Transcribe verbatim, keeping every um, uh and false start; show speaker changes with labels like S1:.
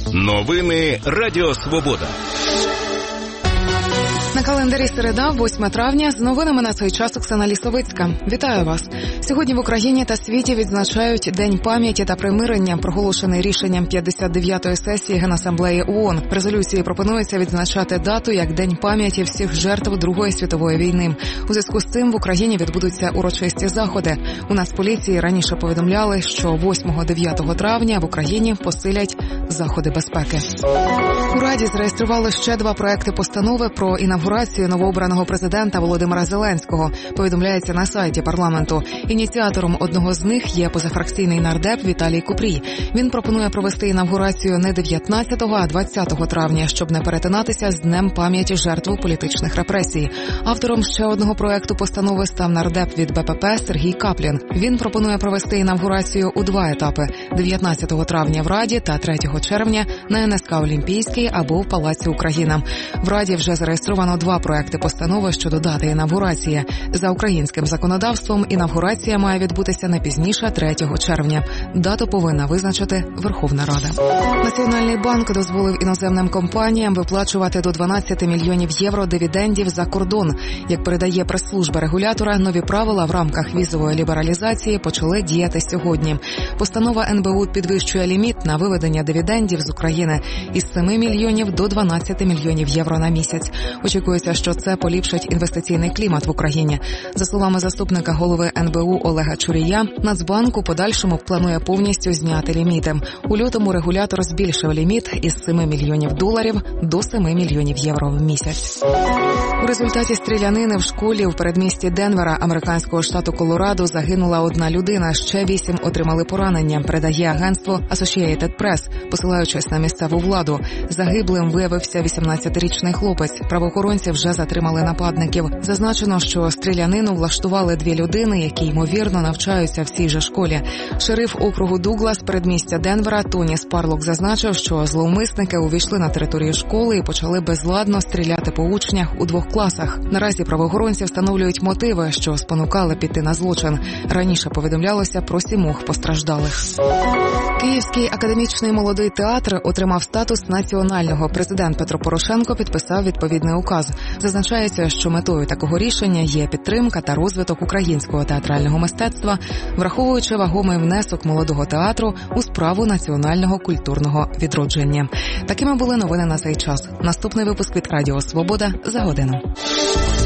S1: Новини Радіо Свобода.
S2: На календарі середа, восьме травня, з новинами на цей час Оксана Лісовицька. Вітаю вас. Сьогодні в Україні та світі відзначають День пам'яті та примирення, проголошений рішенням п'ятдесят дев'ятої сесії Генасамблеї ООН. В резолюції пропонується відзначати дату як День пам'яті всіх жертв Другої світової війни. У зв'язку з цим в Україні відбудуться урочисті заходи. У Нацполіції раніше повідомляли, що восьмого-дев'ятого травня в Україні посилять заходи безпеки. У Раді зареєстрували ще два проекти постанови про інавгурацію новообраного президента Володимира Зеленського, повідомляється на сайті парламенту. Ініціатором одного з них є позафракційний нардеп Віталій Купрій. Він пропонує провести інавгурацію не дев'ятнадцятого, а двадцятого травня, щоб не перетинатися з Днем пам'яті жертв політичних репресій. Автором ще одного проекту постанови став нардеп від Бе Пе Пе Сергій Каплін. Він пропонує провести інавгурацію у два етапи – дев'ятнадцятого травня в Раді та третього червня на Ен Ес Ка Олімпійський або в Палаці Україна. В Раді вже зареєстровано два проекти постанови щодо дати інавгурації. За українським законодавством інавгурація має відбутися не пізніше третього червня. Дату повинна визначити Верховна Рада. Національний банк дозволив іноземним компаніям виплачувати до дванадцяти мільйонів євро дивідендів за кордон. Як передає прес-служба регулятора, нові правила в рамках візової лібералізації почали діяти сьогодні. Постанова Ен Бе У підвищує ліміт на виведення дивідендів з України із семи мільйонів до дванадцяти мільйонів євро на місяць. Очікується, що це поліпшить інвестиційний клімат в Україні. За словами заступника голови Ен Бе У Олега Чурія, Нацбанк у подальшому планує повністю зняти ліміти. У лютому регулятор збільшив ліміт із семи мільйонів доларів до семи мільйонів євро в місяць. У результаті стрілянини в школі в передмісті Денвера, американського штату Колорадо, загинула одна людина, ще вісім отримали поранення, передає агентство Associated Press, посилаючись на місцеву владу. Загиблим виявився вісімнадцятирічний хлопець. Правоохоронці вже затримали нападників. Зазначено, що стрілянину влаштували дві людини, які, ймовірно, навчаються в цій же школі. Шериф округу Дуглас передмістя Денвера Тоні Спарлок зазначив, що зловмисники увійшли на територію школи і почали безладно стріляти по учнях у двох класах. Наразі правоохоронці встановлюють мотиви, що спонукали піти на злочин. Раніше повідомлялося про сімох постраждалих. Київський академічний молодий театр отримав статус національного. Президент Петро Порошенко підписав відповідний указ. Зазначається, що метою такого рішення є підтримка та розвиток українського театрального мистецтва, враховуючи вагомий внесок молодого театру у справу національного культурного відродження. Такими були новини на цей час. Наступний випуск від Радіо Свобода за годину.